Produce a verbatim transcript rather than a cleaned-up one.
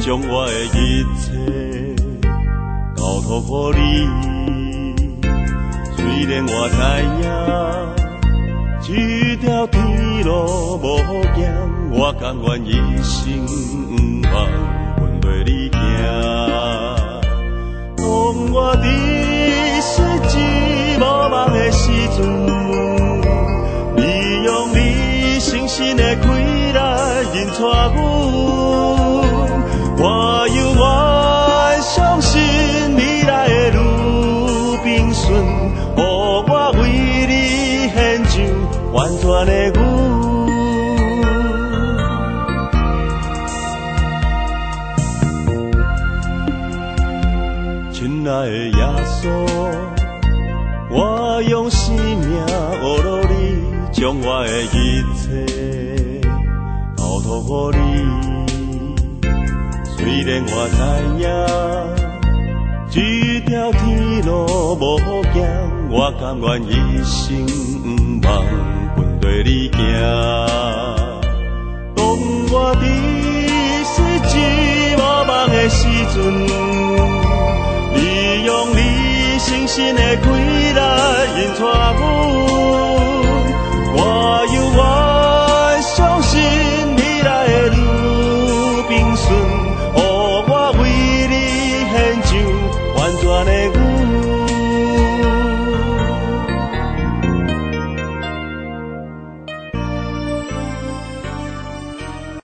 将我的一切交托予你。虽然我知影这条天路无好行，我甘愿一生不忘跟对你行。当我伫世纪无梦的时阵，你用你诚实的开来引带阮，我犹原相信未来的路平顺，予我为你献上完全的阮。亲爱的耶稣，我用生命学落你，将我的一切交托予你。虽然我知影这条天路无好行，我甘愿一生不忘跟对你行。当我伫世纪无梦的时阵，你用你诚实的开来引带阮，我犹原相信未来的路平顺，予我为你献上完全的